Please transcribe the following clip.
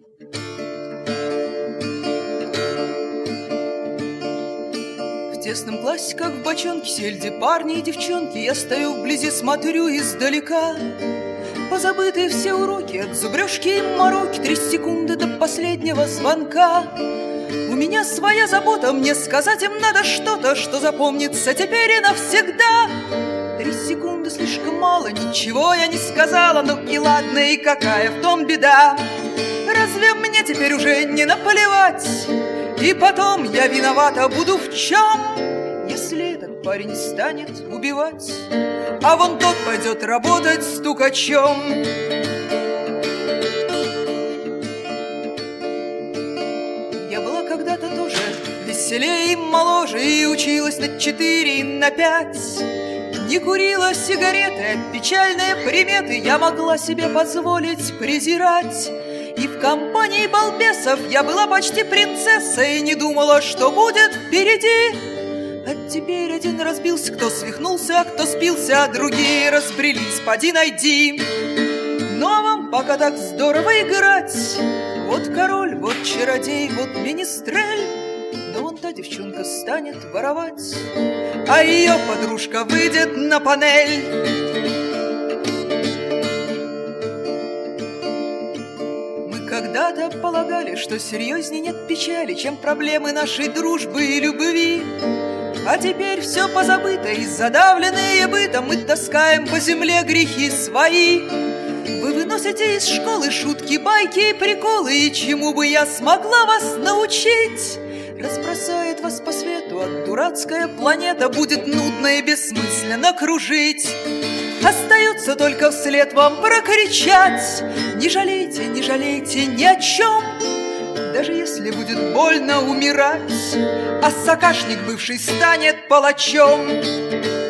В тесном классе, как в бочонке, сельди парни и девчонки. Я стою вблизи, смотрю издалека. Позабытые все уроки, от зубрежки и мороки, 3 секунды до последнего звонка. У меня своя забота, мне сказать им надо что-то, что запомнится теперь и навсегда. 3 секунды слишком мало, ничего я не сказала. Ну и ладно, и какая в том беда? Разве мне теперь уже не наплевать? И потом я виновата буду в чем? Если этот парень станет убивать, а вон тот пойдет работать стукачом. Я была когда-то тоже веселее и моложе, и училась на 4 и на 5. Не курила сигареты, а печальные приметы я могла себе позволить презирать. И в компании балбесов я была почти принцессой и не думала, что будет впереди. А теперь один разбился, кто свихнулся, а кто спился, а другие разбрелись, поди найди. Ну а вам пока так здорово играть. Вот король, вот чародей, вот министрель. Но вон та девчонка станет воровать, а ее подружка выйдет на панель. Когда-то полагали, что серьезней нет печали, чем проблемы нашей дружбы и любви. А теперь все позабыто, и задавленные бытом мы таскаем по земле грехи свои. Вы выносите из школы шутки, байки и приколы, и чему бы я смогла вас научить? Разбросает вас по свету, а дурацкая планета будет нудно и бессмысленно кружить. Остается только вслед вам прокричать: не жалейте, не жалейте ни о чем, даже если будет больно умирать, а сокашник бывший станет палачом.